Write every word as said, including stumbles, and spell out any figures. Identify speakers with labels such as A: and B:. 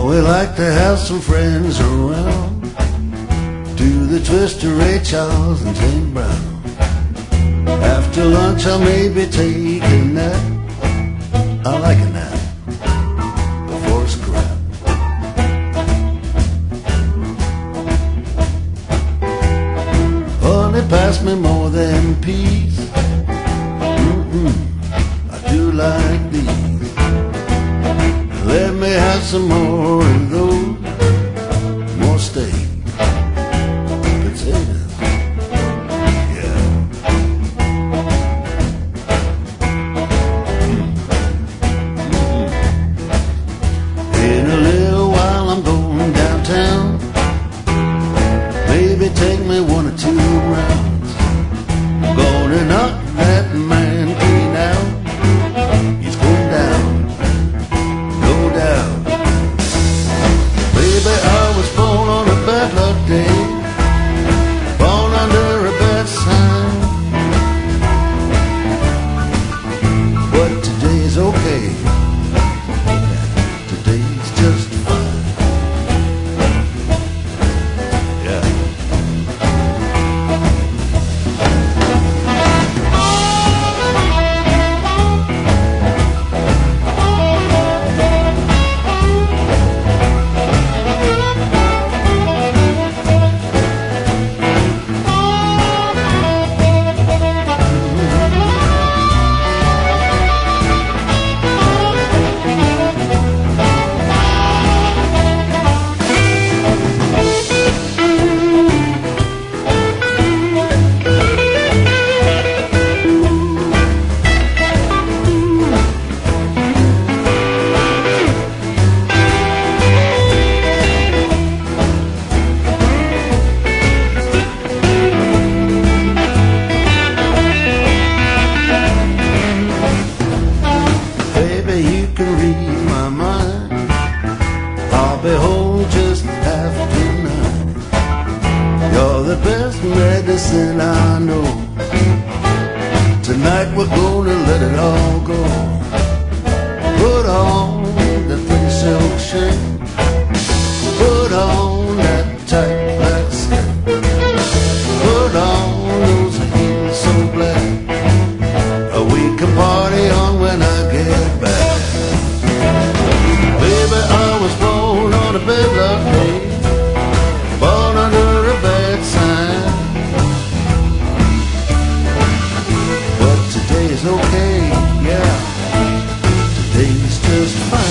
A: we like to have some friends around. Do the Twister, Ray Charles and Tim Brown. After lunch I'll maybe take a nap. I like a nap before scrap. Honey, pass me more than peas. Mm-mm, I do like these. Let me have some more of those. More steak, potatoes, yeah. Mm-hmm. In a little while I'm going downtown. Maybe take me one or two rounds. Gonna knock that man clean out. He's going down. Baby, I was born on a bad luck day, born under a bad sign. But today's okay, today's just fine. Yeah. You can read my mind. I'll be home just after nine. You're the best medicine I know. Tonight we're gonna let it all go. Put on the pretty silk shirt. Put on that tight black skirt. Put on those heels so black. We can party on when I get back. Baby, I was born on a bad luck day, born under a bad sign. But today's okay, yeah, today's just fine.